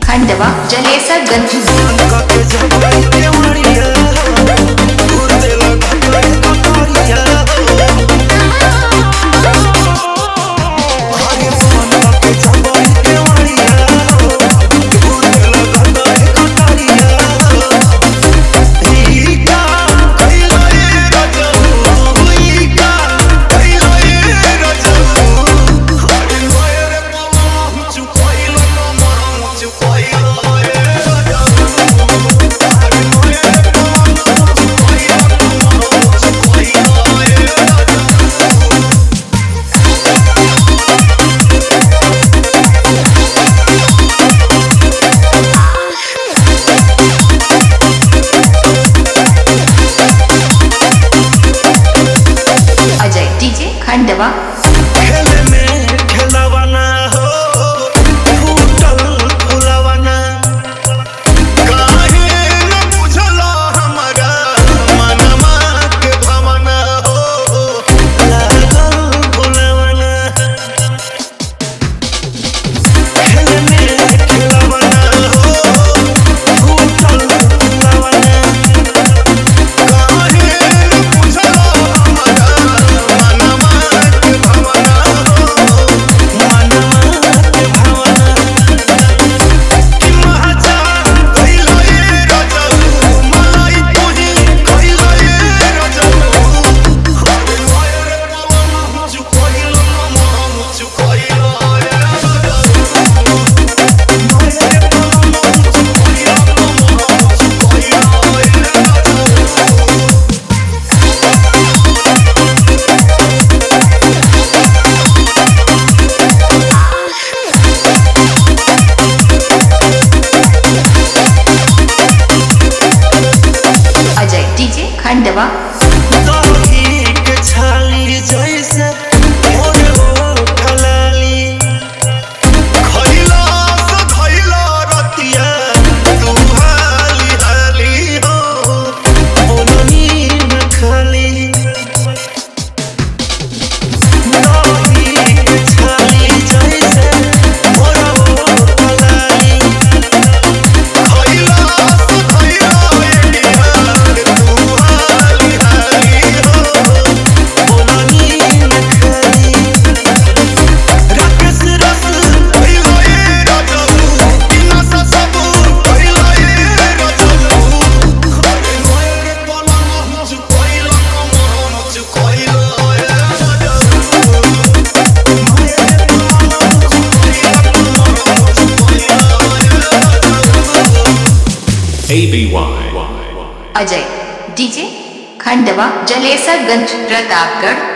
खंडवा जलेसरगंज। खंडवा खेले में खिलावाना हो फूटल फुलावाना काहे न बुझला हमारा मनवा के भावना हो लागल भुलावाना खेले में खिलावाना हो फूटल फुलावाना काहे न बुझला हमारा खंडवा छाली जैसे खलाली खैला से खैला रतिया तू हाली हाली हो नींद खाली छाली जैसे खलाली खैला से खैला अजय डीजे खंडवा जलेसरगंज प्रतापगढ़।